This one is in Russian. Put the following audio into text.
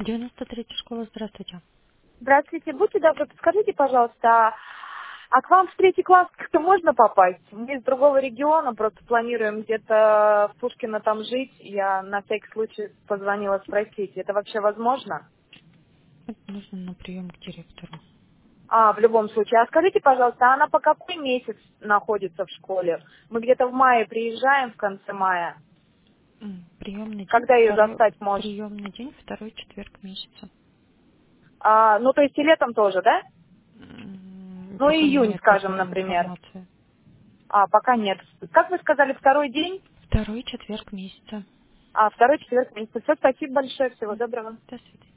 93-я школа, здравствуйте. Здравствуйте, будьте добры, подскажите, пожалуйста, а к вам в третий класс как-то можно попасть? Мы из другого региона, просто планируем где-то в Пушкино там жить. Я на всякий случай позвонила спросить, это вообще возможно? Это нужно на прием к директору. В любом случае. А скажите, пожалуйста, а она по какой месяц находится в школе? Мы где-то в мае приезжаем, в конце мая. Приемный день, Когда ее застать можно? приемный день, второй четверг месяца. Ну, то есть и летом тоже, да? Ну, Пока июнь, нет скажем, такой например. информации. Пока нет. Как вы сказали, второй день? Второй четверг месяца. Второй четверг месяца. Все, спасибо большое, всего доброго. До свидания.